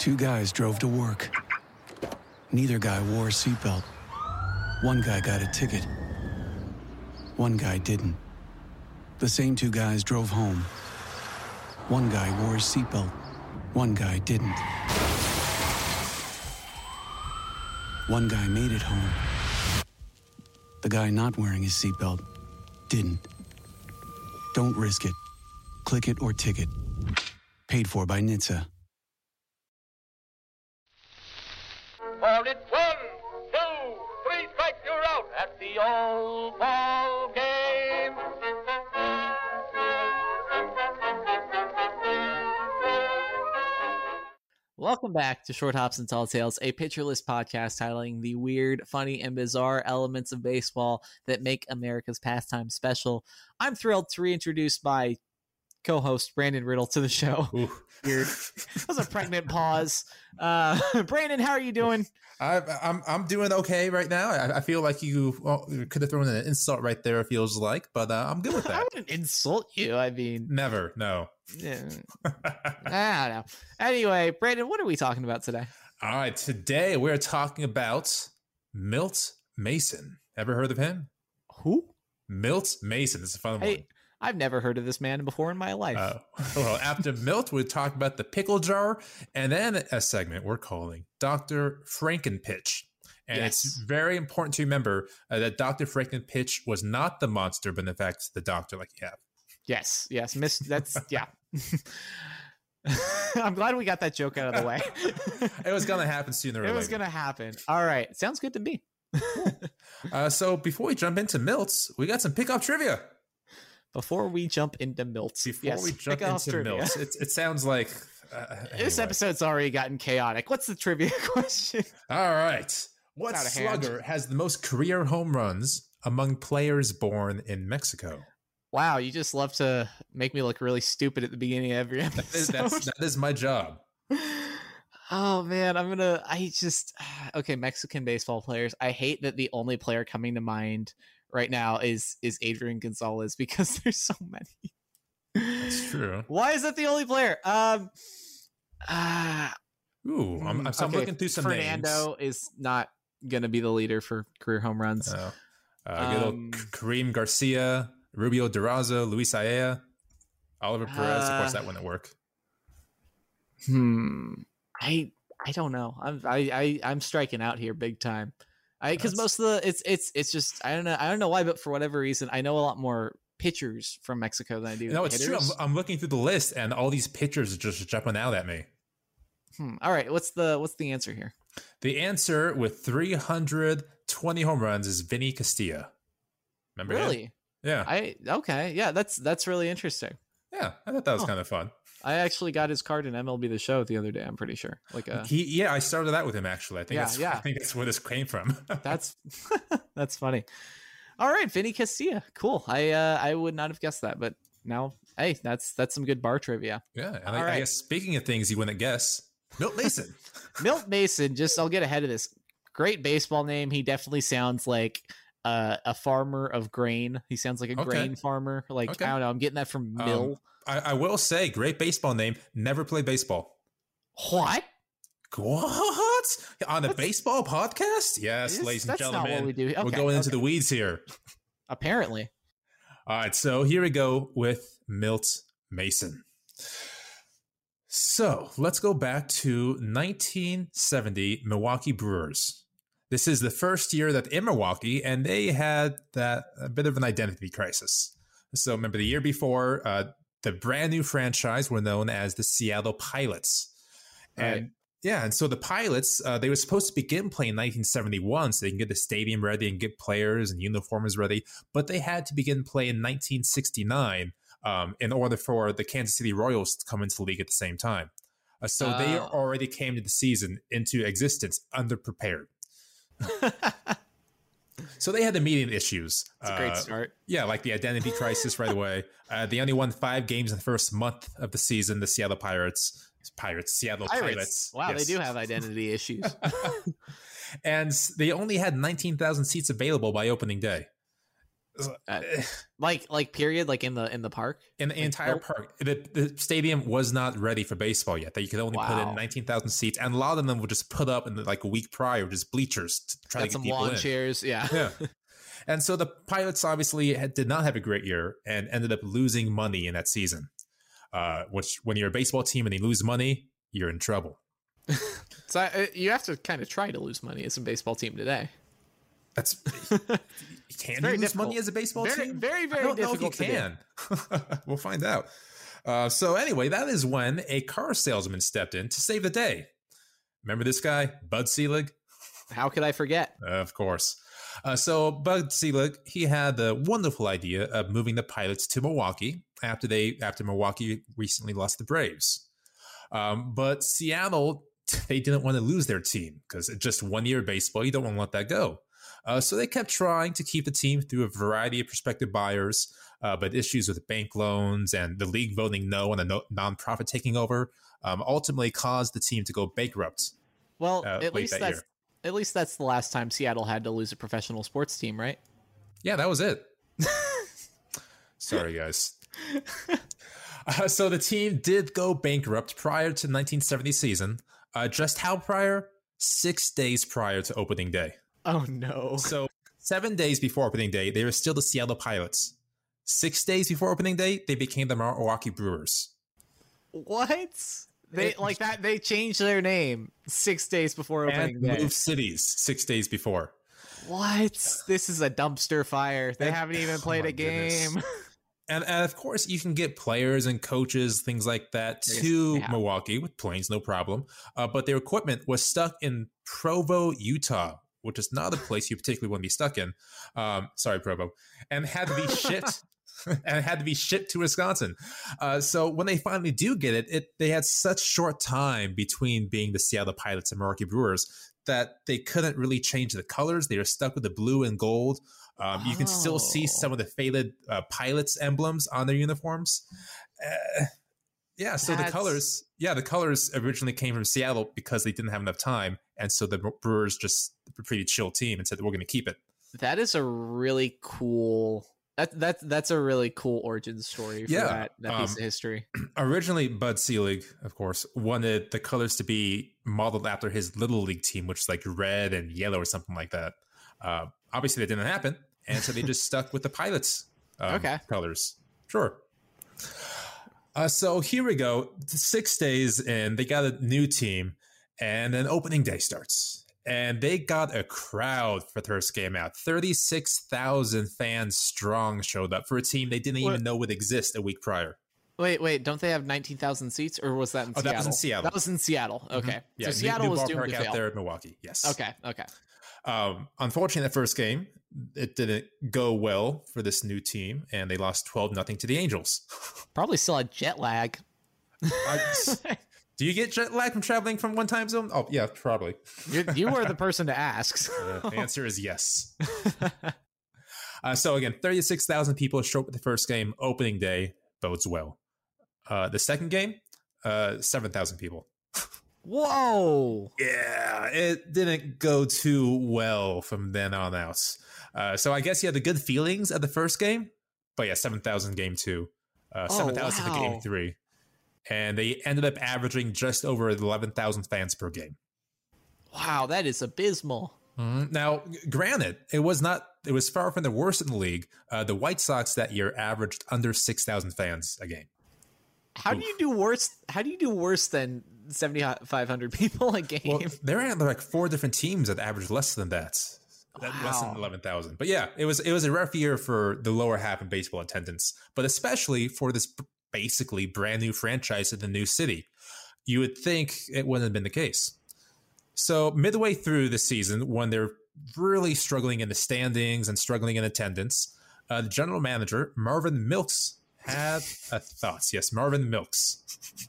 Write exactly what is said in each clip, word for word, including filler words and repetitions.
Two guys drove to work. Neither guy wore a seatbelt. One guy got a ticket. One guy didn't. The same two guys drove home. One guy wore a seatbelt. One guy didn't. One guy made it home. The guy not wearing his seatbelt didn't. Don't risk it. Click it or ticket. Paid for by N H T S A. For it's one, two, three strikes, you're out at the old ball game. Welcome back to Short Hops and Tall Tales, a pictureless podcast titling the weird, funny, and bizarre elements of baseball that make America's pastime special. I'm thrilled to reintroduce my co-host Brandon Riddle to the show. Weird. That was a pregnant pause. Uh, Brandon, how are you doing? I, I'm I'm doing okay right now. I, I feel like you, well, you could have thrown an insult right there. It feels like, but uh, I'm good with that. I wouldn't insult you. I mean, never. No. Yeah. I don't know. Anyway, Brandon, what are we talking about today? All right, today we're talking about Milt Mason. Ever heard of him? Who? Milt Mason. This is a fun hey, one. I've never heard of this man before in my life. Uh, well, after Milt, we'll talk about the pickle jar, and then a segment we're calling Doctor Frankenpitch. And yes. It's very important to remember uh, that Doctor Frankenpitch was not the monster, but in fact the doctor like you have. Yes, yes, miss. That's yeah. I'm glad we got that joke out of the way. It was gonna happen sooner or later. It was gonna happen. All right, sounds good to me. uh, so before we jump into Milts, we got some pickup trivia. Before we jump into Milts, before yes, we jump into trivia. Milts, it, it sounds like uh, anyway. This episode's already gotten chaotic. What's the trivia question? All right, what slugger has the most career home runs among players born in Mexico? Wow, you just love to make me look really stupid at the beginning of every episode. That is, that's, that is my job. Oh man, I'm gonna. I just okay. Mexican baseball players. I hate that the only player coming to mind right now is is Adrian Gonzalez because there's so many. That's true. Why is that the only player? Um. Uh, Ooh, I'm, I'm, so okay, I'm looking through some Fernando names. is not gonna be the leader for career home runs. Oh. Uh, um, Kareem Garcia. Rubio Durazo, Luis Aea, Oliver Perez. Uh, of course, that wouldn't work. Hmm. I I don't know. I'm I, I I'm striking out here big time. I because most of the it's it's it's just I don't know I don't know why, but for whatever reason I know a lot more pitchers from Mexico than I do. No, it's hitters. True. I'm, I'm looking through the list and all these pitchers are just jumping out at me. Hmm. All right. What's the what's the answer here? The answer with three hundred twenty home runs is Vinny Castilla. Remember? Really? Him? Yeah. I okay. Yeah, that's that's really interesting. Yeah, I thought that was oh. kind of fun. I actually got his card in M L B The Show the other day. I'm pretty sure. Like, uh, he yeah, I started that with him actually. I think yeah, that's yeah. I think that's where this came from. that's that's funny. All right, Vinny Castilla, cool. I uh, I would not have guessed that, but now hey, that's that's some good bar trivia. Yeah, and I, right. I guess speaking of things you wouldn't guess, Milt Mason. Milt Mason. Just I'll get ahead of this. Great baseball name. He definitely sounds like. Uh, a farmer of grain. He sounds like a okay. grain farmer. Like, okay. I don't know. I'm getting that from Mill. Um, I, I will say, great baseball name. Never played baseball. What? What? On a That's, baseball podcast? Yes, is, ladies and that's gentlemen. Not what we do. Okay, we're going okay. into the weeds here. Apparently. All right. So here we go with Milt Mason. So let's go back to nineteen seventy Milwaukee Brewers. This is the first year that in Milwaukee, and they had that a bit of an identity crisis. So remember the year before, uh, the brand new franchise were known as the Seattle Pilots. Right. And yeah, and so the Pilots, uh, they were supposed to begin playing in nineteen seventy-one so they can get the stadium ready and get players and uniforms ready. But they had to begin playing in nineteen sixty-nine um, in order for the Kansas City Royals to come into the league at the same time. Uh, so uh, they already came to the season into existence underprepared. So they had immediate issues. It's a great uh, start. Yeah, like the identity crisis right away. Uh, they only won five games in the first month of the season. The Seattle Pirates, Pirates, Seattle Pirates. Pilots. Wow, yes. They do have identity issues. And they only had nineteen thousand seats available by opening day. Uh, like like period, like in the in the park, in the like, entire nope. park. The, the stadium was not ready for baseball yet. That you could only put Wow. in nineteen thousand seats, and a lot of them were just put up in the, like a week prior, just bleachers to try Got to get some people lawn in. chairs. Yeah. Yeah. And so the Pilots obviously had, did not have a great year and ended up losing money in that season. Uh, which when you're a baseball team and you lose money, you're in trouble. So uh, you have to kind of try to lose money as a baseball team today. That's can you very lose difficult. money as a baseball Very, team? very, very I don't difficult know to if do. you can. We'll find out. Uh, so anyway, that is when a car salesman stepped in to save the day. Remember this guy, Bud Selig? How could I forget? Of course. Uh, so Bud Selig, he had the wonderful idea of moving the Pilots to Milwaukee after they after Milwaukee recently lost the Braves. Um, but Seattle, they didn't want to lose their team because it's just one year of baseball. You don't want to let that go. Uh, so they kept trying to keep the team through a variety of prospective buyers, uh, but issues with bank loans and the league voting no and a no- nonprofit taking over um, ultimately caused the team to go bankrupt. Well, Uh, at late least that that's year. at least that's the last time Seattle had to lose a professional sports team, right? Yeah, that was it. Sorry, guys. Uh, so the team did go bankrupt prior to the nineteen seventy season. Uh, just how prior? Six days prior to opening day. Oh no! So seven days before opening day, they were still the Seattle Pilots. Six days before opening day, they became the Milwaukee Brewers. What? They It- like that? They changed their name six days before opening And day. moved cities six days before. What? This is a dumpster fire. They And- haven't even oh played my a game. goodness. And, and of course, you can get players and coaches, things like that, Yes, to yeah. Milwaukee with planes, no problem. Uh, but their equipment was stuck in Provo, Utah, which is not a place you particularly want to be stuck in. Um, sorry, Provo, and had to be shipped. And it had to be shipped to Wisconsin. Uh, so when they finally do get it, it, they had such short time between being the Seattle Pilots and Milwaukee Brewers that they couldn't really change the colors. They were stuck with the blue and gold. Um, you can still see Oh. some of the faded uh, Pilots emblems on their uniforms. Uh, yeah, so That's- the colors, yeah, the colors originally came from Seattle because they didn't have enough time. And so the Brewers just a pretty chill team and said, we're going to keep it. That is a really cool. That that that's a really cool origin story for Yeah, that, that piece um, of history. Originally, Bud Selig, of course, wanted the colors to be modeled after his Little League team, which is like red and yellow or something like that. Uh, obviously, that didn't happen. And so they just stuck with the Pilots um, Okay. colors. Sure. Uh, so here we go. Six days in, they got a new team, and then opening day starts. And they got a crowd for the first game out. thirty-six thousand fans strong showed up for a team they didn't What? even know would exist a week prior. Wait, wait, don't they have nineteen thousand seats, or was that in Oh, Seattle? that was in Seattle. That was in Seattle. Okay, Yeah, so new- Seattle new was doomed ballpark to out fail. there in Milwaukee. Yes. Okay, okay. Um, unfortunately, the first game it didn't go well for this new team, and they lost twelve nothing to the Angels. Probably still had jet lag. I- do you get jet lag from traveling from one time zone? Oh, yeah, probably. you, you were the person to ask. Uh, the answer is yes. Uh, so again, thirty-six thousand people show up at the first game. Opening day bodes well. Uh, the second game, uh, seven thousand people. Whoa! Yeah, it didn't go too well from then on out. Uh, so I guess you had the good feelings at the first game, but yeah, seven thousand game two, uh, Oh, seven thousand for game wow. three, and they ended up averaging just over eleven thousand fans per game. Wow, that is abysmal. Mhm. Now, granted, it was not. It was far from the worst in the league. Uh, the White Sox that year averaged under six thousand fans a game. How do you do worse? How do you do worse than seventy-five hundred people a game? Well, there are like four different teams that averaged less than that. That- Less than Wow. eleven thousand. But yeah, it was it was a rough year for the lower half in baseball attendance, but especially for this b- basically brand new franchise in the new city. You would think it wouldn't have been the case. So midway through the season, when they're really struggling in the standings and struggling in attendance, uh, the general manager, Marvin Milks, had a thoughts. Yes, Marvin Milks.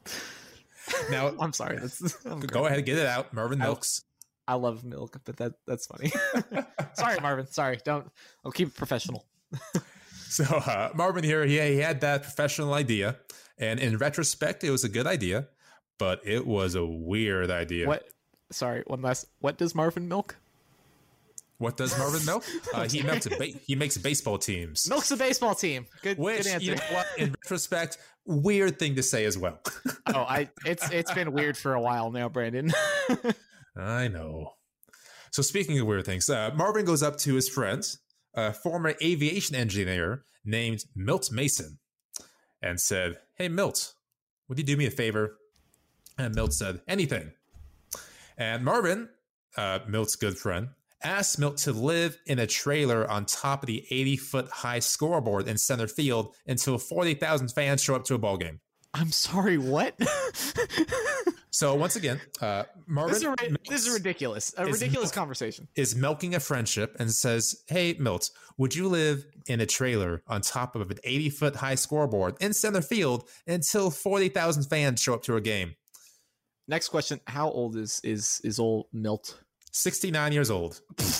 Now, I'm sorry. That's, I'm go ahead and get it out. Marvin I- Milks. I love milk, but that that's funny. Sorry, Marvin. Sorry. Don't. I'll keep it professional. So uh, Marvin here, he, he had that professional idea, and in retrospect, it was a good idea, but it was a weird idea. What? Sorry. One last. What does Marvin milk? What does Marvin milk? Uh, he milks a ba- he makes baseball teams. Milks a baseball team. Good, Which, good answer. you know what, in retrospect, weird thing to say as well. oh, I it's it's been weird for a while now, Brandon. I know. So speaking of weird things, uh, Marvin goes up to his friend, a former aviation engineer named Milt Mason, and said, "Hey, Milt, would you do me a favor?" And Milt said, "Anything." And Marvin, uh, Milt's good friend, asked Milt to live in a trailer on top of the eighty-foot high scoreboard in center field until forty thousand fans show up to a ball game. I'm sorry, what? So once again, uh, Marvin this, is a, this is ridiculous. A ridiculous milk, conversation. Is milking a friendship and says, "Hey, Milt, would you live in a trailer on top of an eighty-foot high scoreboard in center field until forty thousand fans show up to a game?" Next question: how old is is is old Milt? sixty-nine years old.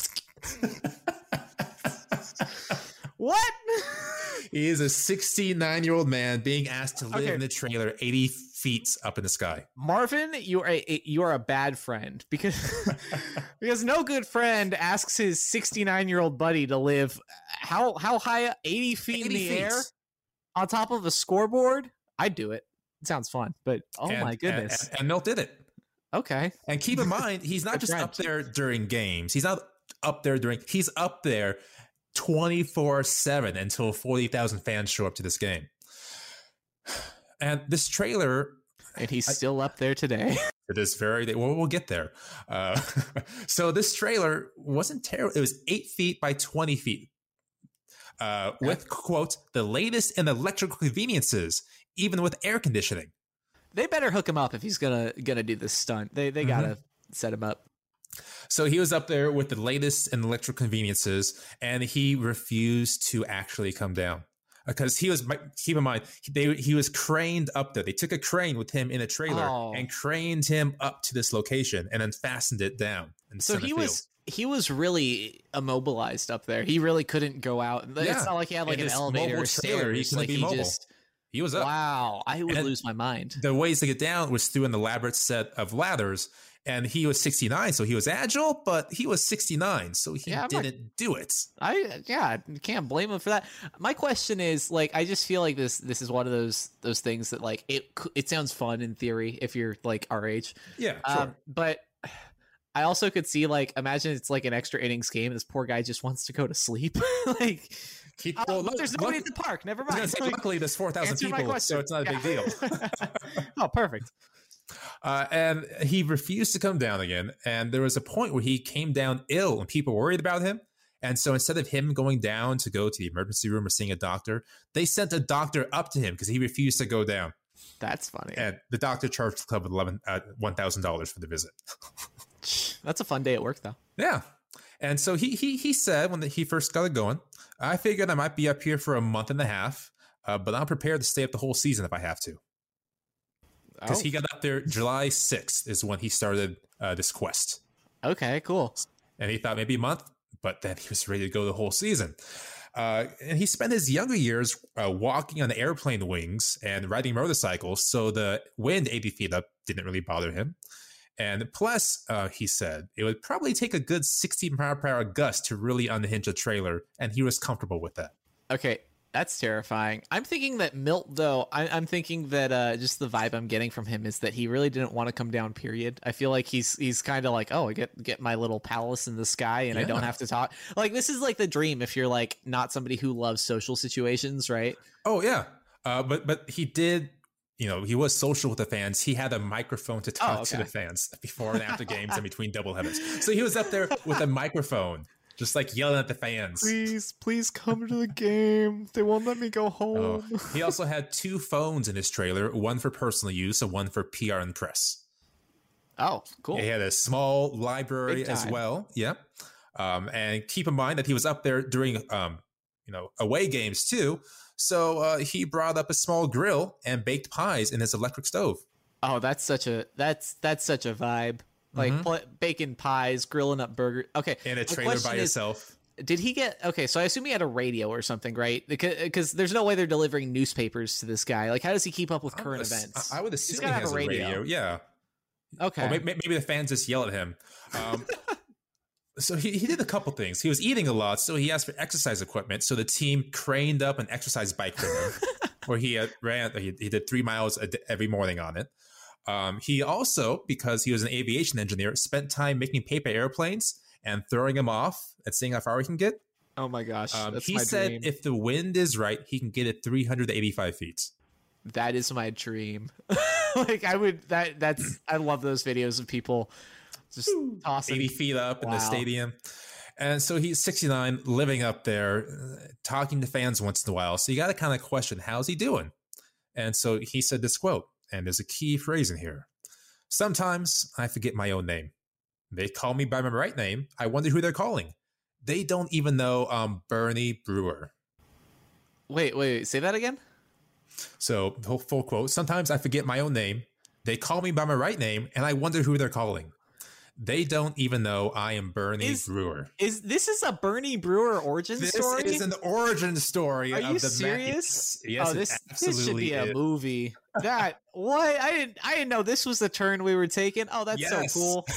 What? He is a sixty-nine-year-old man being asked to live Okay. in a trailer eighty feet up in the sky. Marvin, you are a you are a bad friend because because no good friend asks his sixty-nine-year-old buddy to live how how high? eighty feet in eighty the feet. air on top of a scoreboard? I'd do it. It sounds fun, but oh And- my goodness. And, and Milt did it. Okay. And keep in mind, he's not Good just friend. up there during games. He's not up there during, he's up there twenty-four seven until forty thousand fans show up to this game. And this trailer, And he's still up there today. it is very, well, we'll get there. Uh, so this trailer wasn't terrible. It was eight feet by twenty feet. Uh, with, quote, the latest in electrical conveniences, even with air conditioning. They better hook him up if he's gonna gonna do this stunt. They they gotta set him up. So he was up there with the latest in electrical conveniences, and he refused to actually come down because he was. Keep in mind, they he was craned up there. They took a crane with him in a trailer Oh. and craned him up to this location, and then fastened it down. In So center he field. was he was really immobilized up there. He really couldn't go out. Yeah. It's not like he had like In an this elevator mobile or trailer, he stairs. couldn't Like be he mobile. just He was up. wow. I would And- lose my mind. The ways to get down was through an elaborate set of ladders. And he was sixty-nine, so he was agile, but he was sixty-nine, so he Yeah, I'm not- didn't do it. I yeah, you can't blame him for that. My question is like I just feel like this this is one of those those things that like it c- it sounds fun in theory if you're like our age. Yeah, sure. Um, but I also could see like imagine it's like an extra innings game and this poor guy just wants to go to sleep. like Keep, oh, well, look, look- there's nobody look- at the park. Never I was gonna mind. say, Like, luckily, there's four thousand answer my people, question. so it's not a big Yeah. deal. oh, perfect. Uh, and he refused to come down again. And there was a point where he came down ill and people worried about him. And so instead of him going down to go to the emergency room or seeing a doctor, they sent a doctor up to him because he refused to go down. That's funny. And the doctor charged the club with eleven, uh, one thousand dollars for the visit. That's a fun day at work though. Yeah. And so he he he said when the, he first got it going, I figured I might be up here for a month and a half, uh, but I'm prepared to stay up the whole season if I have to. Because Oh, he got up there July sixth is when he started uh, this quest. okay, cool. And he thought maybe a month, but then he was ready to go the whole season. Uh, and he spent his younger years uh, walking on airplane wings and riding motorcycles, so the wind eighty feet up didn't really bother him. And plus, uh, he said, it would probably take a good sixty mile per hour gust to really unhinge a trailer, and he was comfortable with that. Okay, that's terrifying. I'm thinking that Milt, though, I, I'm thinking that uh, just the vibe I'm getting from him is that he really didn't want to come down. Period. I feel like he's he's kind of like, oh, I get get my little palace in the sky, and I Yeah. don't have to talk. Like this is like the dream if you're like not somebody who loves social situations, right? Oh, yeah. Uh, but but he did, you know, he was social with the fans. He had a microphone to talk Oh, to okay. the fans before and after games and between doubleheaders. So he was up there with a microphone, just like yelling at the fans. Please, please come to the game. They won't let me go Oh. home. He also had two phones in his trailer, one for personal use and one for P R and press. Oh, cool. He had a small library Big as time. well. Yep. Um, and keep in mind that he was up there during, um, you know, away games too. So uh, he brought up a small grill and baked pies in his electric stove. Oh, that's such a that's that's such a vibe. Like Mhm. pl- baking pies, grilling up burgers. Okay, In a my trailer question by is, yourself. Did he get okay? So I assume he had a radio or something, right? Because, because there's no way they're delivering newspapers to this guy. Like, how does he keep up with I current would ass- events? I I would assume he gotta have has a a radio. radio. Yeah. Okay, Or maybe, maybe the fans just yell at him. Um, So he, he did a couple things. He was eating a lot, so he asked for exercise equipment. So the team craned up an exercise bike for him, where he had ran. He, he did three miles a d- every morning on it. Um, he also, because he was an aviation engineer, spent time making paper airplanes and throwing them off and seeing how far he can get. Oh my gosh, Um, that's he my said dream. if the wind is right, he can get it three hundred eighty-five feet. That is my dream. Like I would that that's I love those videos of people just tossing eighty feet up in the Wow. stadium. And so he's sixty-nine, living up there, uh, talking to fans once in a while. So you got to kind of question, how's he doing? And so he said this quote, and there's a key phrase in here. Sometimes I forget my own name. They call me by my right name. I wonder who they're calling. They don't even know I'm Bernie Brewer. Wait, wait, wait, say that again? So full, full quote. Sometimes I forget my own name. They call me by my right name, and I wonder who they're calling. They don't even know I am Bernie Is- Brewer. Is this is a Bernie Brewer origin This story? is an origin story. Are of you the serious? Ma- yes, oh, it this this absolutely should be a is. movie. That what I didn't I didn't know this was the turn we were taking. Oh, that's Yes. so cool.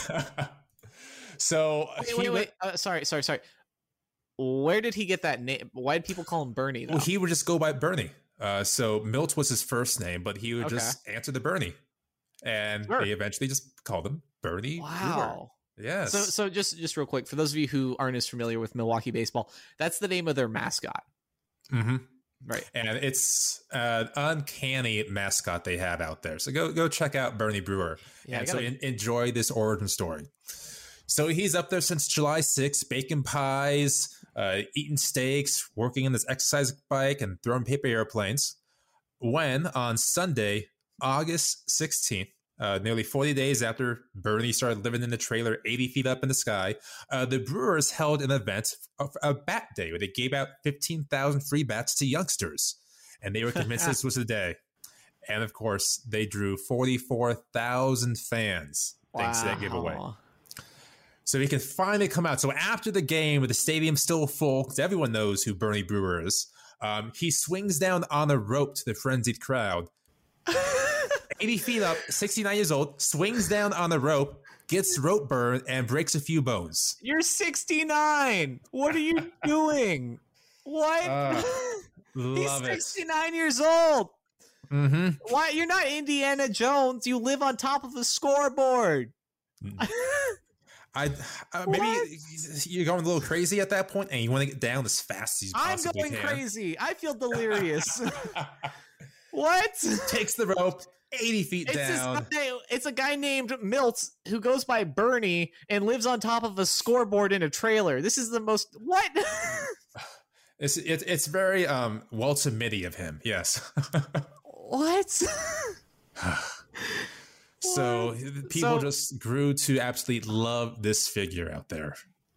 So Wait, he wait, went- wait. Uh, sorry, sorry, sorry. Where did he get that name? Why did people call him Bernie? Though? Well, he would just go by Bernie. Uh, so Milt was his first name, but he would Okay. just answer to Bernie, and Sure. they eventually just called him Bernie. Wow. Brewer. Yes. So, so just just real quick for those of you who aren't as familiar with Milwaukee baseball, that's the name of their mascot, hmm right? And it's an uncanny mascot they have out there. So go go check out Bernie Brewer. Yeah, I and so gotta- en- enjoy this origin story. So he's up there since July sixth, baking pies, uh, eating steaks, working on this exercise bike, and throwing paper airplanes. When on Sunday, August sixteenth, uh, nearly forty days after Bernie started living in the trailer eighty feet up in the sky, uh, the Brewers held an event, a, a bat day, where they gave out fifteen thousand free bats to youngsters. And they were convinced this was the day. And of course, they drew forty-four thousand fans thanks to that giveaway. Wow. So he can finally come out. So after the game, with the stadium still full, because everyone knows who Bernie Brewer is, um, he swings down on a rope to the frenzied crowd. eighty feet up, sixty-nine years old, swings down on a rope, gets rope burn, and breaks a few bones. You're sixty-nine. What are you doing? What? Uh, He's Love it. sixty-nine years old. Mm-hmm. Why? You're not Indiana Jones. You live on top of a scoreboard. I uh, maybe What? you're going a little crazy at that point, and you want to get down as fast as you I'm possibly going can. crazy. I feel delirious. What? Takes the rope eighty feet It's, this down. guy, it's a guy named Milt who goes by Bernie and lives on top of a scoreboard in a trailer. This is the most what? It's it's it's very um Walter Mitty of him. Yes. What? So people So- just grew to absolutely love this figure out there.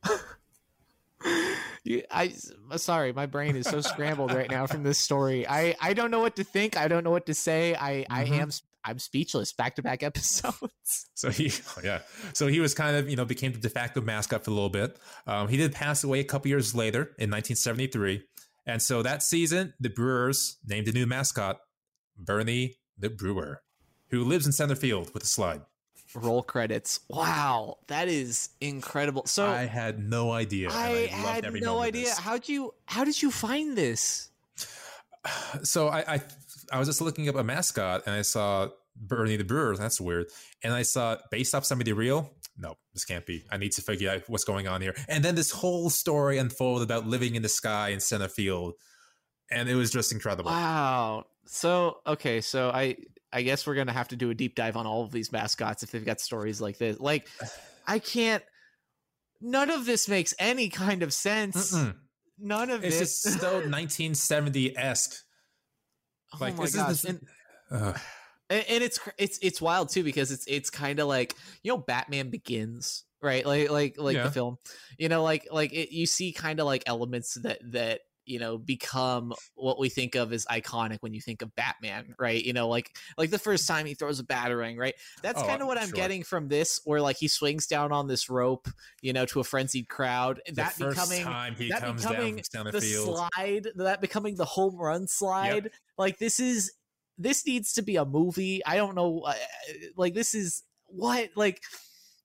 You, I sorry, my brain is so scrambled right now from this story. I I don't know what to think. I don't know what to say. I I Mhm. am I'm speechless. Back to back episodes. So he, yeah. So he was kind of, you know, became the de facto mascot for a little bit. Um, he did pass away a couple years later in nineteen seventy-three. And so that season, the Brewers named a new mascot, Bernie the Brewer, who lives in center field with a slide. Roll credits. Wow, that is incredible. So I had no idea. and I, loved had every no moment of idea. this. How'd you how did you find this? So I, I I was just looking up a mascot and I saw Bernie the Brewer. That's weird. And I saw based off somebody real. No, this can't be. I need to figure out what's going on here. And then this whole story unfolded about living in the sky in center field, and it was just incredible. Wow. So okay, so I I guess we're gonna have to do a deep dive on all of these mascots if they've got stories like this. Like, I can't. None of this makes any kind of sense. Mm-mm. None of It's it. just so nineteen seventy esque. Oh Like my this gosh. is the, And, uh, and and it's cr- it's it's wild too because it's it's kind of like, you know, Batman Begins, right? Like like like Yeah. the film, you know, like like it, you see kind of like elements that that you know become what we think of as iconic when you think of Batman, right? You know, like like the first time he throws a batarang, right? That's Oh, kind of what I'm sure. getting from this, where like he swings down on this rope, you know, to a frenzied crowd. the that first becoming time he that comes becoming down from center the field. slide, that becoming the home run slide. Like this is this needs to be a movie. I don't know, uh, like this is what like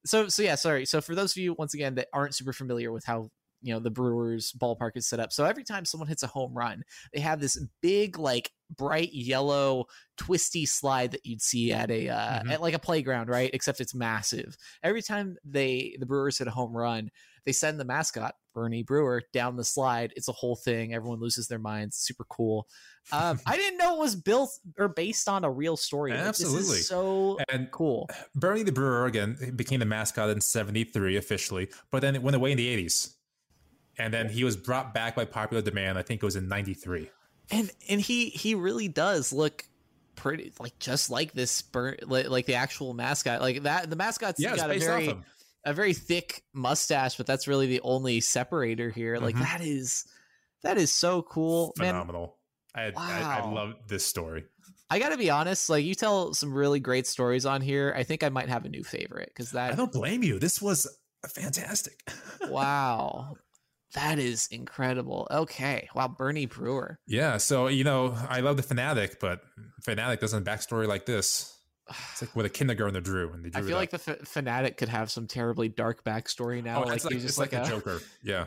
So so yeah, sorry. So for those of you once again that aren't super familiar with how, you know, the Brewers ballpark is set up. So every time someone hits a home run, they have this big, like, bright yellow twisty slide that you'd see at a uh, mm-hmm. at like a playground, right? Except it's massive. Every time they the Brewers hit a home run, they send the mascot Bernie Brewer down the slide. It's a whole thing. Everyone loses their minds. Super cool. Um, I didn't know it was built or based on a real story. Like, absolutely, this is so and cool. Bernie the Brewer again became the mascot in seventy-three officially, but then it went away in the eighties. And then he was brought back by popular demand. I think it was in ninety-three. And and he he really does look pretty like just like this like, like the actual mascot. Like that the mascot's yeah, got a very a very thick mustache, but that's really the only separator here. Like mm-hmm. that is that is so cool. Phenomenal. Man. I, wow. I I love this story. I gotta be honest, like you tell some really great stories on here. I think I might have a new favorite because that I don't blame you. This was fantastic. Wow. That is incredible. Okay. Wow. Bernie Brewer. Yeah. So, you know, I love the Fanatic, but Fanatic doesn't have a backstory like this. It's like what a kindergartner drew. And they drew I feel like the F- Fanatic could have some terribly dark backstory now. Oh, like, like, he's it's just like, like a, a Joker. Yeah.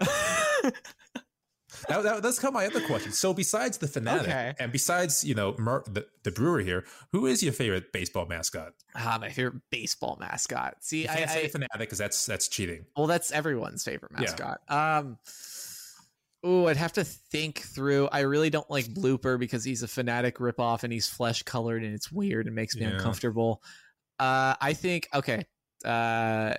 that, that, that's kind of my other question. So besides the Fanatic okay. and besides, you know, Mer- the, the Brewer here, who is your favorite baseball mascot? Ah, my favorite baseball mascot. See, you can't I say I, Fanatic because that's that's cheating. Well, that's everyone's favorite mascot. Yeah. Um, oh, I'd have to think through. I really don't like Blooper because he's a Fanatic ripoff and he's flesh colored and it's weird and makes me yeah. uncomfortable. Uh, I think okay. Uh,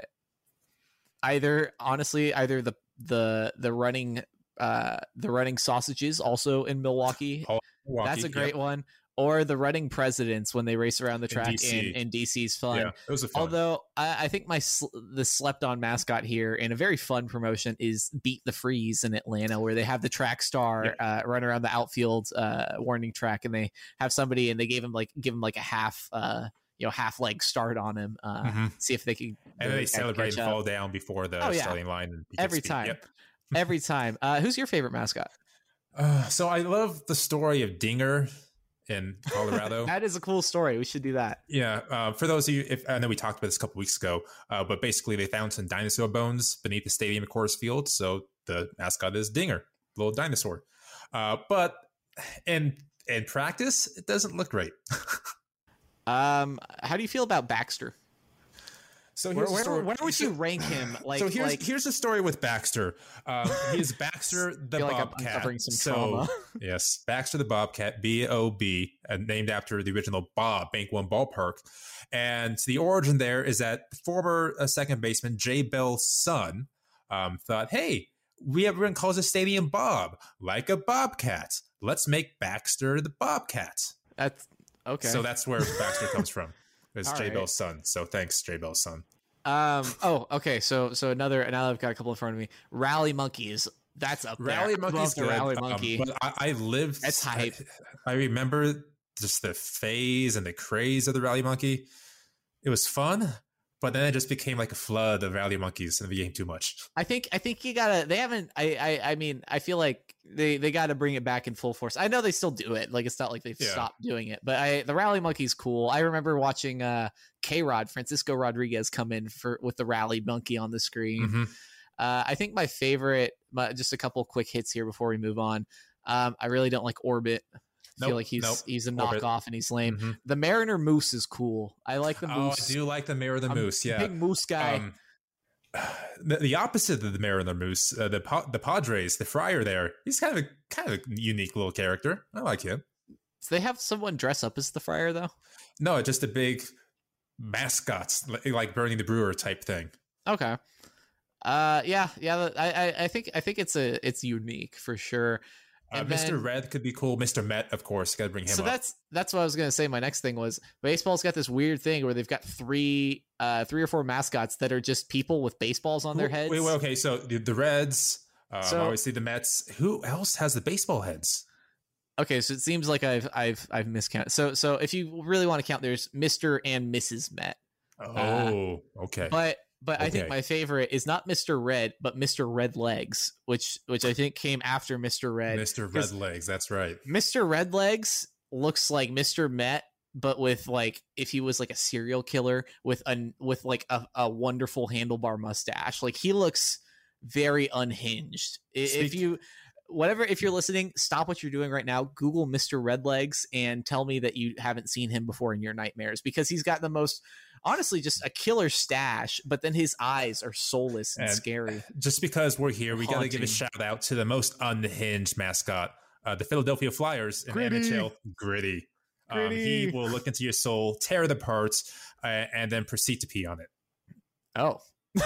either honestly, either the the the running. Uh, the running sausages also in Milwaukee. Oh, Milwaukee that's a great yep. one. Or the running presidents when they race around the track in, D C. in, in D C's fun. Yeah, it was a fun. Although I, I think my sl- the slept on mascot here in a very fun promotion is Beat the Freeze in Atlanta, where they have the track star yep. uh, run around the outfield uh, warning track, and they have somebody and they gave him like give him like a half. Uh, you know, half leg start on him. Uh, mm-hmm. See if they can. And then they celebrate and fall down before the oh, yeah. starting line. And every speed. time. Yep. Every time. Uh, who's your favorite mascot? Uh, so I love the story of Dinger in Colorado. That is a cool story. We should do that. Yeah. Uh, for those of you, if I know we talked about this a couple weeks ago, uh, but basically they found some dinosaur bones beneath the stadium at Coors Field. So the mascot is Dinger, little dinosaur. Uh, but in in practice, it doesn't look great. um, how do you feel about Baxter? So where, where, where would you rank him? Like, so here's like, here's the story with Baxter. Um, he is Baxter the Bobcat. Like some so trauma. Yes, Baxter the Bobcat, B O B, uh, named after the original Bob Bank One ballpark. And the origin there is that former uh, second baseman Jay Bell's son um, thought, "Hey, we everyone calls the stadium Bob, like a bobcat. Let's make Baxter the Bobcat." That's okay. So that's where Baxter comes from. It's All Jay right. Bell's son. So thanks, Jay Bell's son. Um. Oh, okay. So, so another. Now I've got a couple in front of me. Rally Monkeys. That's up there. Rally Monkeys. The Rally Monkey. Um, but I, I lived. That's hype. I, I remember just the phase and the craze of the Rally Monkey. It was fun, but then it just became like a flood of Rally Monkeys and it became too much. I think. I think you gotta. They haven't. I. I. I mean. I feel like they. They got to bring it back in full force. I know they still do it. Like it's not like they've yeah. stopped doing it. But I. The Rally Monkey's cool. I remember watching. Uh. K-Rod, Francisco Rodriguez, come in for with the Rally Monkey on the screen. Mm-hmm. Uh, I think my favorite, my, just a couple quick hits here before we move on. Um, I really don't like Orbit. I nope, feel like he's nope. he's a Orbit. knockoff and he's lame. Mm-hmm. The Mariner Moose is cool. I like the Moose. Oh, I do like the Mariner I'm Moose. Yeah, big Moose guy. Um, the, the opposite of the Mariner Moose, uh, the the Padres, the Friar there. He's kind of a kind of a unique little character. I like him. Do they have someone dress up as the Friar though? No, just a big mascots like Bernie the Brewer type thing. Okay. Uh yeah, yeah, I, I I think I think it's a it's unique for sure. Uh, Mister Then, Red could be cool. Mister Met, of course, got to bring him so up. So that's that's what I was gonna say. My next thing was baseball's got this weird thing where they've got three uh three or four mascots that are just people with baseballs on their heads. Wait, wait okay, so the, the Reds, um, so, obviously the Mets. Who else has the baseball heads? Okay, so it seems like I've I've I've miscounted. So so if you really want to count, there's Mister and Missus Met. Oh, uh, okay. But but okay. I think my favorite is not Mister Red, but Mister Red Legs, which which I think came after Mister Red. Mister Red Legs, that's right. Mister Red Legs looks like Mister Met but with like if he was like a serial killer with a with like a, a wonderful handlebar mustache. Like he looks very unhinged. Speak- if you whatever if you're listening, stop what you're doing right now, Google Mister Redlegs and tell me that you haven't seen him before in your nightmares, because he's got the most, honestly, just a killer stash, but then his eyes are soulless and, and scary. Just because we're here, we got to give a shout out to the most unhinged mascot, uh, the Philadelphia Flyers in N H L, Gritty. Um, he will look into your soul, tear it apart, uh, and then proceed to pee on it. Oh.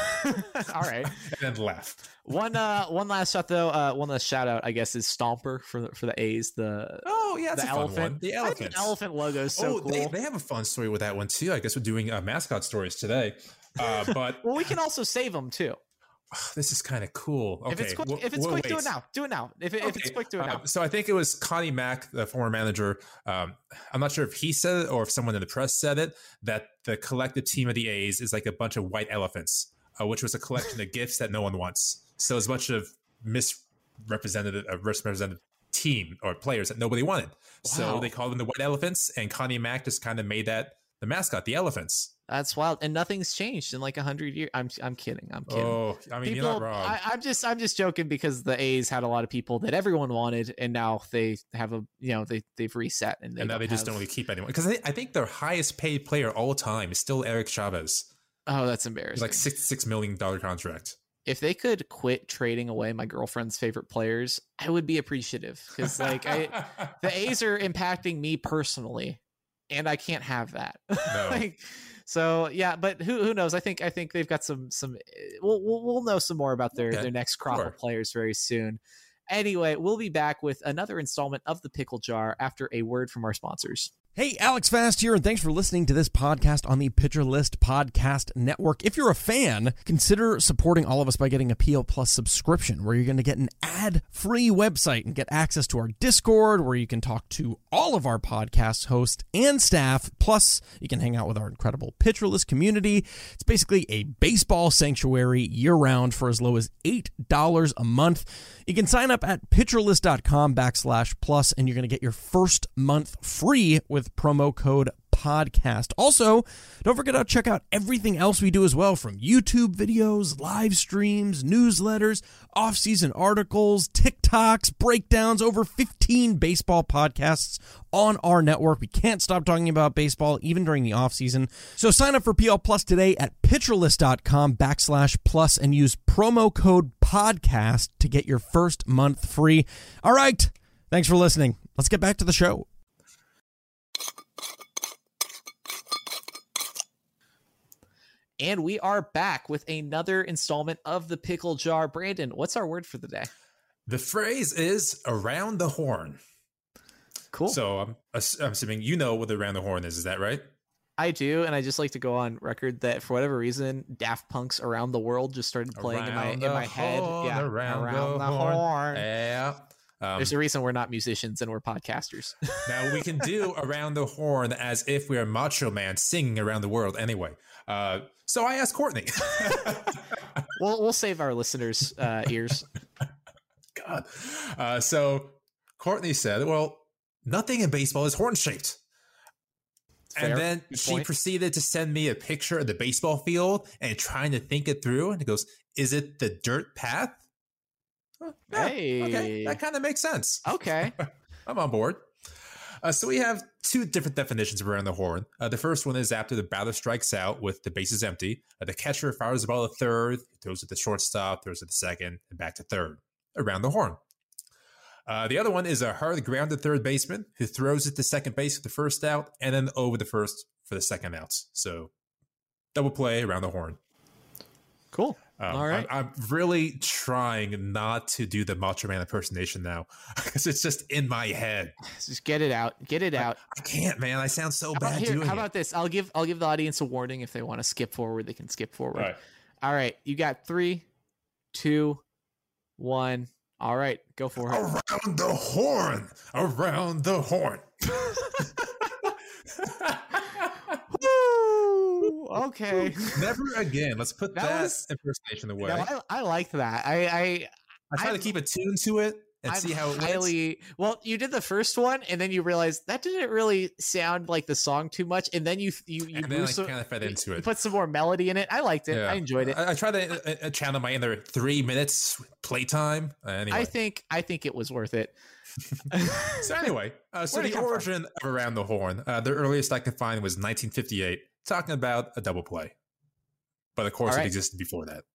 All right. And then laugh. One uh one last shot though, uh one last shout out, I guess, is Stomper for the for the A's. The oh yeah, that's the a elephant. Fun one. The elephant. The elephant logo is so oh, cool. They, they have a fun story with that one too. I guess we're doing uh, mascot stories today. Uh, but well, we can also save them too. This is kind of cool. Okay. If it's quick, if it's we'll quick wait. do it now. Do it now. If, it, okay. if it's quick, do it now. Uh, so I think it was Connie Mack, the former manager. Um, I'm not sure if he said it or if someone in the press said it, that the collective team of the A's is like a bunch of white elephants, uh, which was a collection of gifts that no one wants. So it's a bunch of misrepresented, uh, misrepresented team or players that nobody wanted. Wow. So they called them the white elephants, and Connie Mack just kind of made that the mascot, the elephants. That's wild, and nothing's changed in like a hundred years. I'm, I'm kidding. I'm kidding. Oh, I mean, people, you're not wrong. I, I'm just, I'm just joking, because the A's had a lot of people that everyone wanted, and now they have a, you know, they they've reset, and, they and now they just have... don't really keep anyone. Because I, I think their highest paid player all time is still Eric Chavez. Oh, that's embarrassing. It's like six six million dollar contract. If they could quit trading away my girlfriend's favorite players, I would be appreciative, because like I, the A's are impacting me personally, and I can't have that. No. like, so yeah, but who who knows? I think I think they've got some some. We'll we'll, we'll know some more about their okay. their next crop sure. of players very soon. Anyway, we'll be back with another installment of the Pickle Jar after a word from our sponsors. Hey, Alex Fast here, and thanks for listening to this podcast on the Pitcher List Podcast Network. If you're a fan, consider supporting all of us by getting a P L Plus subscription, where you're going to get an ad-free website and get access to our Discord, where you can talk to all of our podcast hosts and staff. Plus, you can hang out with our incredible Pitcher List community. It's basically a baseball sanctuary year-round for as low as eight dollars a month. You can sign up at pitcherlist.com backslash plus, and you're going to get your first month free with promo code podcast. Also, don't forget to check out everything else we do as well, from YouTube videos, live streams, newsletters, off-season articles, TikToks, breakdowns, over fifteen baseball podcasts on our network. We can't stop talking about baseball even during the off-season. So sign up for P L Plus today at pitcherlist.com backslash plus and use promo code podcast to get your first month free. All right. Thanks for listening. Let's get back to the show. And we are back with another installment of the Pickle Jar. Brandon, what's our word for the day? The phrase is around the horn. Cool. So I'm, I'm assuming you know what the around the horn is. Is that right? I do, and I just like to go on record that for whatever reason, Daft Punk's "Around the World" just started playing around in my in my head. Horn, Yeah, around, around the, the horn. horn. Yeah. Um, There's a reason we're not musicians and we're podcasters. Now we can do around the horn as if we are Macho Man singing around the world. Anyway, uh, so I asked Courtney. we'll we'll save our listeners' uh, ears. God. Uh, so Courtney said, "Well, nothing in baseball is horn shaped." Fair. And then Good she point. proceeded to send me a picture of the baseball field and trying to think it through. And it goes, "Is it the dirt path?" Huh, yeah, Hey. okay, that kind of makes sense. Okay. I'm on board. Uh, so we have two different definitions of around the horn. Uh, the first one is after the batter strikes out with the bases empty. Uh, the catcher fires the ball to third, throws it to shortstop, throws it to second, and back to third. Around the horn. Uh, the other one is a hard grounded third baseman who throws it to second base for the first out and then over the first for the second out. So double play around the horn. Cool. Um, All right. I'm, I'm really trying not to do the Macho Man impersonation now because it's just in my head. Just get it out. Get it out. I can't, man. I sound so How about, bad here, doing how it. about this? I'll give I'll give the audience a warning. If they want to skip forward, they can skip forward. All right. All right. You got three, two, one. All right. Go for it. Around the horn. Around the horn. Woo! Okay. Never again. Let's put That that, was- impersonation away. No, I, I like that. I I I try I- to keep a tune to it, and I'm see how it highly, went? well, you did the first one, and then you realized that didn't really sound like the song too much, and then you you you, And then I some, kind of fed into you it. put some more melody in it. I liked it. Yeah. I enjoyed it. I, I tried to uh, channel my inner three minutes playtime. Uh, anyway. I think I think it was worth it. So anyway, uh, so Where'd it the come from? origin of Around the Horn, uh, the earliest I could find was nineteen fifty-eight, talking about a double play. But of course, All right. it existed before that.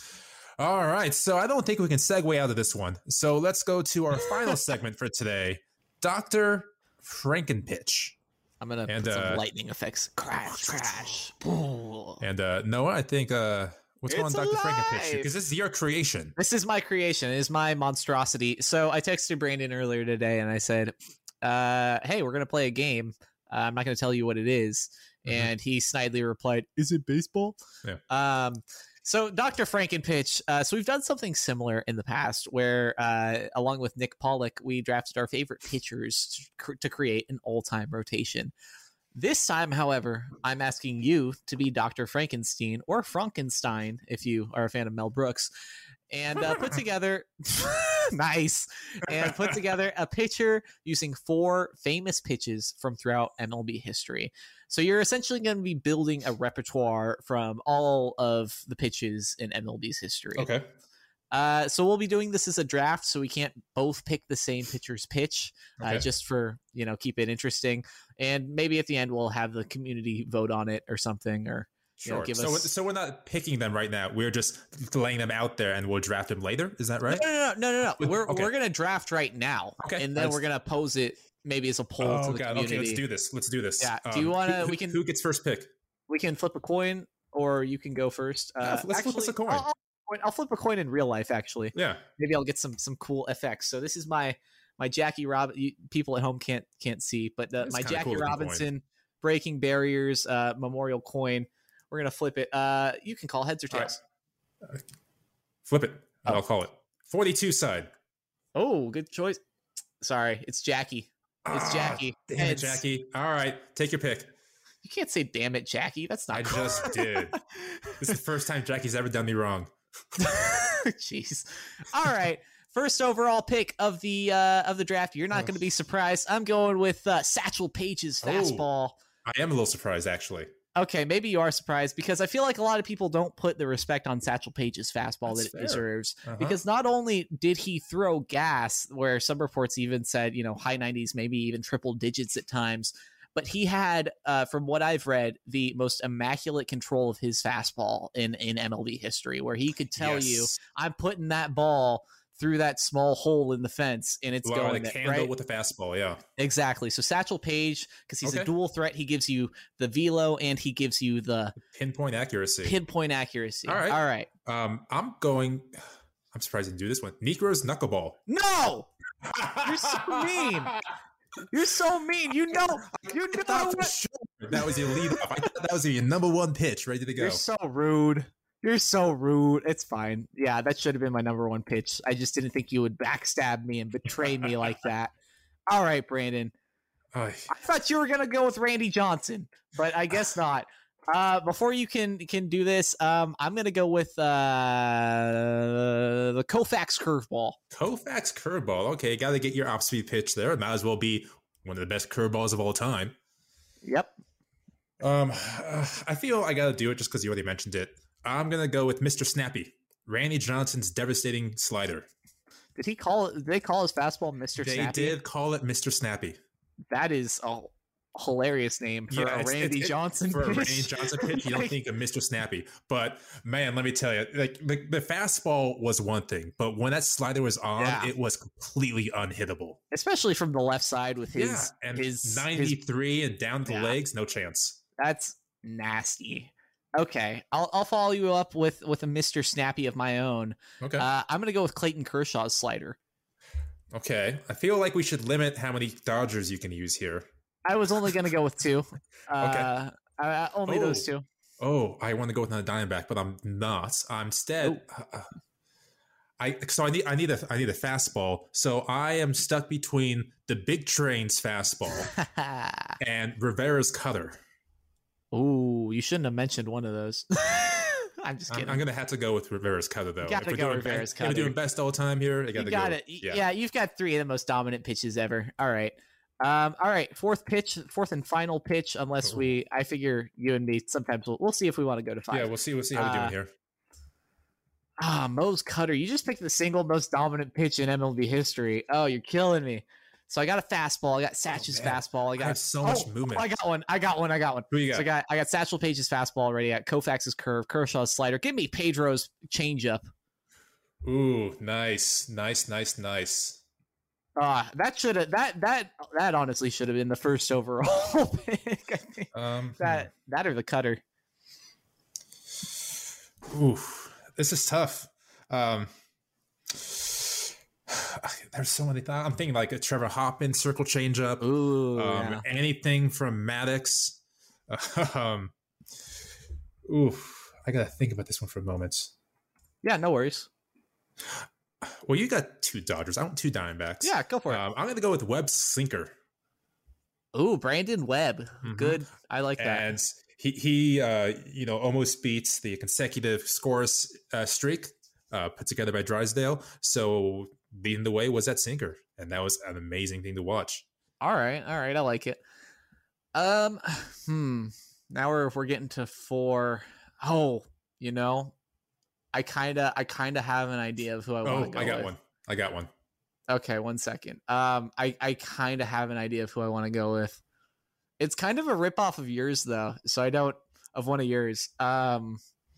All right, so I don't think we can segue out of this one. So let's go to our final segment for today, Doctor Frankenpitch. I'm gonna And, put some uh, lightning effects. Crash, crash. Boom. And uh, Noah, I think, uh, what's going on, It's Doctor Frankenpitch? alive! Because this is your creation. This is my creation. It is my monstrosity. So I texted Brandon earlier today, and I said, uh, "Hey, we're gonna play a game. Uh, I'm not gonna tell you what it is." Mhm. And he snidely replied, "Is it baseball?" Yeah. Um. So Doctor Frankenpitch. Uh, so we've done something similar in the past, where uh, along with Nick Pollock, we drafted our favorite pitchers to, cr- to create an all-time rotation. This time, however, I'm asking you to be Doctor Frankenstein or Frankenstein, if you are a fan of Mel Brooks, and uh, put together nice and put together a pitcher using four famous pitches from throughout M L B history. So you're essentially going to be building a repertoire from all of the pitches in M L B's history. Okay. Uh, so we'll be doing this as a draft, so we can't both pick the same pitcher's pitch, uh, Okay. just for, you know, keep it interesting. And maybe at the end we'll have the community vote on it or something, or you know, Sure. give so, us- so we're not picking them right now. We're just laying them out there, and we'll draft them later. Is that right? No, no, no, no, no, no. With- We're okay. we're gonna draft right now, Okay, and then that's- we're gonna pose it maybe as a poll Oh to the god. community. Okay, let's do this. Let's do this. Um, Yeah, do you wanna- who- we who- can- Who gets first pick? We can flip a coin, or you can go first. Uh, Yeah, let's flip us a coin. I'll, I'll, I'll flip a coin in real life. Actually, Yeah. maybe I'll get some some cool effects. So this is my my Jackie Robin. You, people at home can't can't see, but uh, It's my kinda Jackie cool looking coin. Robinson breaking barriers uh, memorial coin. We're gonna flip it. Uh, you can call heads or All right. tails. Flip it. Oh. I'll call it forty-two side. Oh, good choice. Sorry, it's Jackie. It's Ah, Jackie. Damn it, Heads. Jackie. All right, take your pick. You can't say "damn it, Jackie." That's not. I cool. just did. This is the first time Jackie's ever done me wrong. Jeez. All right. First overall pick of the uh, of the draft. You're not going to be surprised. I'm going with uh, Satchel Paige's Oh. fastball. I am a little surprised, actually. Okay, maybe you are surprised because I feel like a lot of people don't put the respect on Satchel Paige's fastball That's that it fair. deserves. Uh-huh. Because not only did he throw gas, where some reports even said, you know, high nineties, maybe even triple digits at times, but he had, uh, from what I've read, the most immaculate control of his fastball in, in M L B history, where he could tell you, Yes. I'm putting that ball through that small hole in the fence and it's Light going a there, candle right? with a fastball, yeah. Exactly. So Satchel Paige, because he's a Okay. dual threat, he gives you the velo and he gives you the Pinpoint accuracy. pinpoint accuracy. All right. All right. Um, I'm going. I'm surprised you didn't do this one. Negro's knuckleball. No, you're so mean. You're so mean. You know, you know Thought for what? sure that was your lead off. I thought that was your number one pitch, ready to go. You're so rude. You're so rude. It's fine. Yeah, that should have been my number one pitch. I just didn't think you would backstab me and betray me like that. All right, Brandon. Ay. I thought you were gonna go with Randy Johnson, but I guess not. Uh, before you can can do this, um, I'm gonna go with uh, the Koufax curveball. Koufax curveball. Okay, got to get your off speed pitch there. It might as well be one of the best curveballs of all time. Yep. Um, uh, I feel I got to do it just because you already mentioned it. I'm gonna go with Mister Snappy, Randy Johnson's devastating slider. Did he call it? Did they call his fastball Mister They Snappy? did call it Mister Snappy. That is a hilarious name for Yeah, a it's- Randy it's- it- Johnson. For a pitch. Randy Johnson pitch, you don't think of Mister Snappy. But man, let me tell you, like the, the fastball was one thing, but when that slider was on, Yeah. it was completely unhittable. especially from the left side with his yeah, and his his ninety-three and down the Yeah. legs, no chance. That's nasty. Okay, I'll I'll follow you up with with a Mister Snappy of my own. Okay. Uh, I'm gonna go with Clayton Kershaw's slider. Okay. I feel like we should limit how many Dodgers you can use here. I was only gonna go with two. Uh, uh, only those Oh. two. Oh, I want to go with another Diamondback, but I'm not. I'm instead. Uh, I so I need I need a I need a fastball. So I am stuck between the Big Train's fastball and Rivera's cutter. Ooh, you shouldn't have mentioned one of those. I'm just I'm, kidding. I'm gonna have to go with Rivera's cutter though. You gotta if we're go doing Rivera's best, if cutter. we're doing best all time here. I gotta you got go. it. Yeah. yeah, you've got three of the most dominant pitches ever. All right. Um, all right, fourth pitch, fourth and final pitch. Unless we, I figure you and me sometimes we'll, we'll see if we want to go to five. Yeah, we'll see. We'll see how we're Uh, doing here. Ah, Moe's cutter. You just picked the single most dominant pitch in M L B history. Oh, you're killing me. So I got a fastball. I got Satch's Oh, man. fastball. I got I have so much oh, movement. Oh, I got one. I got one. I got one. Who you got? So I got I got Satchel Paige's fastball already. I got Koufax's curve, Kershaw's slider. Give me Pedro's changeup. Ooh, nice, nice, nice, nice. Uh, that should have that that that honestly should have been the first overall pick. I think. Um, That that or the cutter. Ooh, this is tough. Um, there's so many. Th- I'm thinking like a Trevor Hoffman circle changeup. Ooh, um, yeah. anything from Maddox. um, ooh, I gotta think about this one for a moment. yeah, no worries. Well, you got two Dodgers. I want two Diamondbacks. Yeah, go for it. Um, I'm gonna go with Webb's sinker. Ooh, Brandon Webb. Mhm. Good. I like that. And he he uh, you know almost beats the consecutive scores uh, streak uh, put together by Drysdale. So leading the way was that sinker, and that was an amazing thing to watch. All right, all right, I like it. Um, hmm. Now we're we're getting to four. Oh, you know, I kind of I kind of have an idea of who I want Oh, to go I got with. one. I got one. Okay, one second. Um, I I kind of have an idea of who I want to go with. It's kind of a ripoff of yours though, so I don't of one of yours. Um,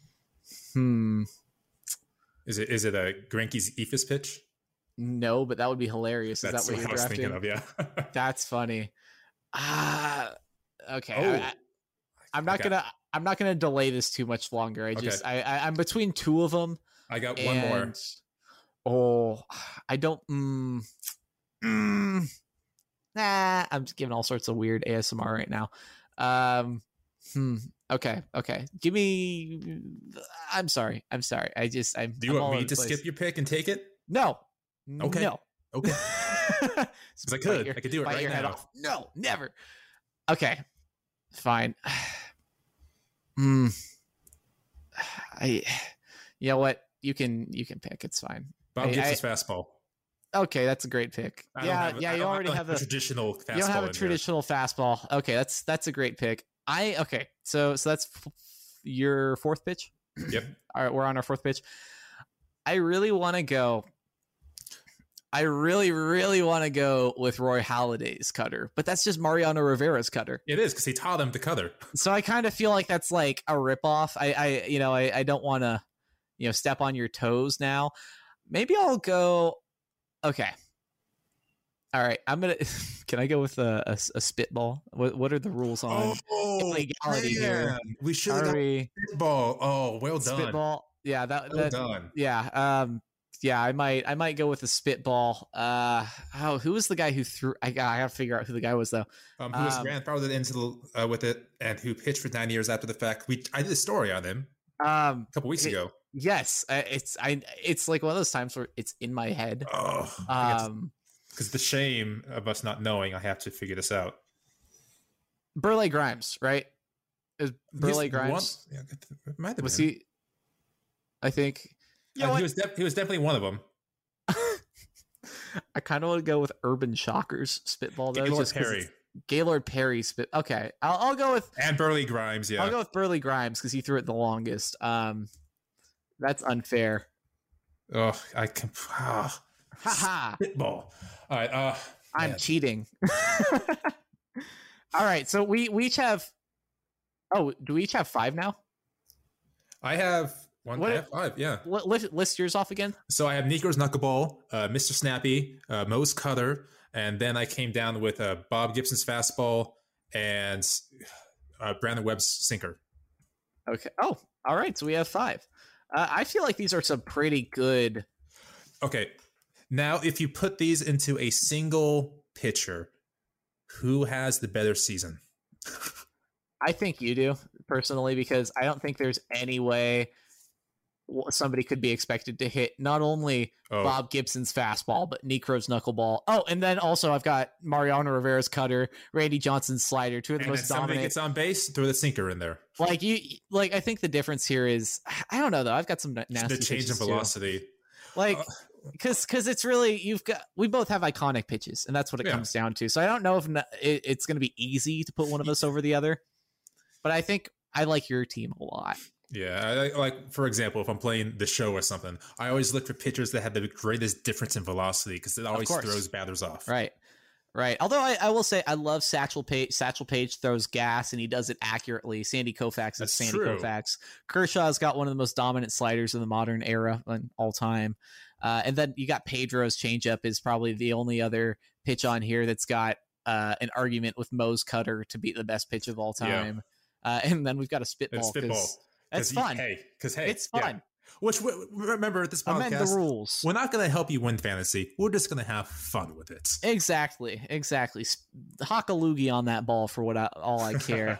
hmm. Is it is it a Greinke's Ephus pitch? No, but that would be hilarious. Is That's that what, what, you're I was drafting? thinking of. Yeah. That's funny. Ah, okay. Oh. I, I, I'm not Okay. gonna. I'm not gonna delay this too much longer. I just. I, I. I'm between two of them. I got one more. and- Oh, I don't. Mm, mm, nah, I'm just giving all sorts of weird A S M R right now. Um. Hmm. Okay. Okay. Give me. I'm sorry. I'm sorry. I just. I'm. Do you I'm all want over me the to place. skip your pick and take it? No. Okay. No. Okay. Because Because I could. I could do it right your head now. off. No, never. Okay, fine. Hmm. I. You know what? You can. You can pick. It's fine. Bob I- Gibbs' I- fastball. Okay, that's a great pick. I don't Yeah, have a- yeah. I You don't already like have a a. traditional fastball. You don't have a in there. traditional fastball. Okay, that's that's a great pick. I okay. So so that's f- your fourth pitch. Yep. All right, we're on our fourth pitch. I really want to go. I really, really want to go with Roy Halladay's cutter, but that's just Mariano Rivera's cutter. It is because he taught him to cutter. So I kind of feel like that's like a ripoff. I, I, you know, I, I don't want to, you know, step on your toes now. Maybe I'll go. Okay. All right. I'm gonna. Can I go with a, a, a spitball? What What are the rules on illegality here? man. We should have Are got we spitball. Oh, well done. spitball? Yeah. That. Well that done. Yeah. Um. Yeah. I might. I might go with a spitball. Uh. Oh, who was the guy who threw? I got. I got to figure out who the guy was though. Um, who was Um, grandfathered into the uh, with it and who pitched for nine years after the fact. We I did a story on him Um. a couple weeks It- ago. Yes. I- It's. I. It's like one of those times where it's in my head. Oh, Um. because the shame of us not knowing, I have to figure this out. Burleigh Grimes, right? Is Burleigh He's Grimes? one- yeah, it might have Was been. he? I think. You know Uh, what? he was def- he was definitely one of them. I kind of want to go with Urban Shockers spitball though. Gaylord just 'cause Perry it's Gaylord Perry spit. Okay, I'll, I'll go with and Burleigh Grimes. Yeah. I'll go with Burleigh Grimes because he threw it the longest. Um, that's unfair. Oh, I can. Ah, Haha, spitball. All right. Uh, I'm man. cheating. All right, so we we each have. Oh, do we each have five now? I have one. What- I have five. Yeah. Li- List, list yours off again. So I have Nico's knuckleball, uh, Mister Snappy, uh, Moe's cutter, and then I came down with uh, Bob Gibson's fastball and uh, Brandon Webb's sinker. Okay. Oh, all right. So we have five. Uh, I feel like these are some pretty good. Okay. Now, if you put these into a single pitcher, who has the better season? I think you do personally because I don't think there's any way somebody could be expected to hit not only Oh. Bob Gibson's fastball, but Necro's knuckleball. Oh, and then also I've got Mariano Rivera's cutter, Randy Johnson's slider, two of the And most if somebody dominant. gets on base, throw the sinker in there. Like you, like I think the difference here is I don't know though. I've got some nasty the change pitches in too. velocity. Like, Uh, because because it's really you've got we both have iconic pitches, and that's what it Yeah. comes down to. So I don't know if n- it, it's going to be easy to put one of us over the other, but I think I like your team a lot. Yeah, I, I- like for example, if I'm playing the show or something, I always look for pitchers that have the greatest difference in velocity because it always course. throws batters off. Right. Right. Although I, I will say I love Satchel Paige. Satchel Paige throws gas and he does it accurately. Sandy Koufax is That's Sandy true. Koufax. Kershaw's got one of the most dominant sliders of the modern era and all time. Uh, and then you got Pedro's changeup is probably the only other pitch on here that's got uh, an argument with Moe's cutter to be the best pitch of all time. Yeah. Uh, and then we've got a spitball. It's spitball. That's you- fun. Hey, because hey, It's yeah. fun. Which w- remember at this Amend the podcast, rules. we're not going to help you win fantasy. We're just going to have fun with it. Exactly, exactly. Hock a loogie on that ball for what I, all I care.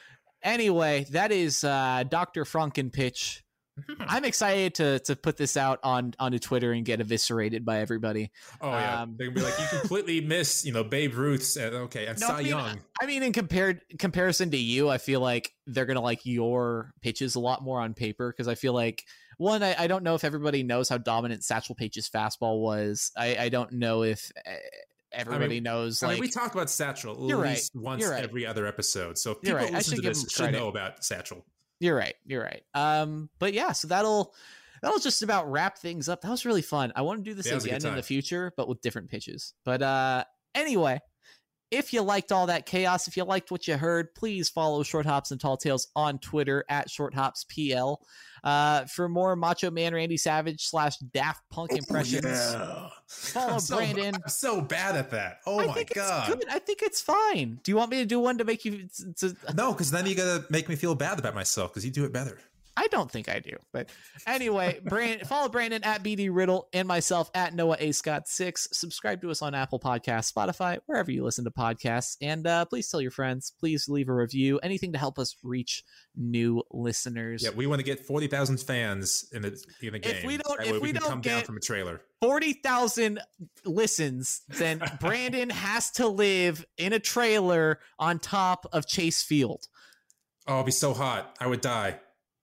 Anyway, that is uh, Doctor Franken pitch. I'm excited to to put this out on onto Twitter and get eviscerated by everybody. Oh yeah, Um, they're gonna be like, you completely miss, you know, Babe Ruth's. And, okay, and No, Cy I mean, Young. I mean, in compared comparison to you, I feel like they're gonna like your pitches a lot more on paper because I feel like one, I, I don't know if everybody knows how dominant Satchel Paige's fastball was. I, I don't know if uh, everybody knows. I Like mean, we talk about Satchel at You're right. least once You're right. every other episode. So if You're people right. I listen should to give this him should credit. know about Satchel. You're right. You're right. Um, but yeah, so that'll that'll just about wrap things up. That was really fun. I want to do this Yeah, it was a again good in the time. future, but with different pitches. But uh, anyway, if you liked all that chaos, if you liked what you heard, please follow Short Hops and Tall Tales on Twitter at Short Hops P L uh, for more Macho Man Randy Savage slash Daft Punk impressions. Yeah. Follow I'm so, Brandon. I'm so bad at that. Oh I my think god. it's good. I think it's fine. Do you want me to do one to make you? To, to, No, because then you gotta make me feel bad about myself because you do it better. I don't think I do. But anyway, Brand, follow Brandon at B D Riddle and myself at Noah A. Scott six. Subscribe to us on Apple Podcasts, Spotify, wherever you listen to podcasts. And uh, please tell your friends. Please leave a review. Anything to help us reach new listeners. Yeah, we want to get forty thousand fans in a in a game. If we don't- That if way we can don't come down get- from a trailer. forty thousand listens, then Brandon has to live in a trailer on top of Chase Field. Oh, it'd be so hot. I would die.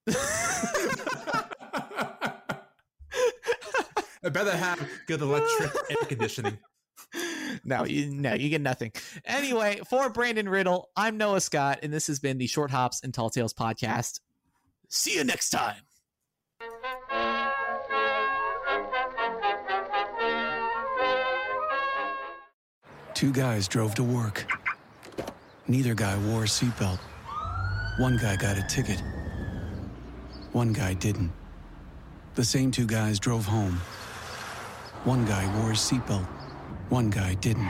I'd better have good electric air conditioning. No, you no, you get nothing. Anyway, for Brandon Riddle, I'm Noah Scott, and this has been the Short Hops and Tall Tales podcast. See you next time. Two guys drove to work. Neither guy wore a seatbelt. One guy got a ticket. One guy didn't. The same two guys drove home. One guy wore a seatbelt. One guy didn't.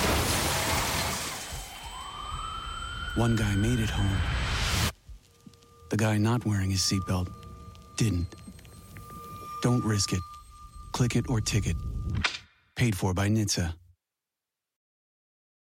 One guy made it home. The guy not wearing his seatbelt didn't. Don't risk it. Click it or ticket. Paid for by N H T S A.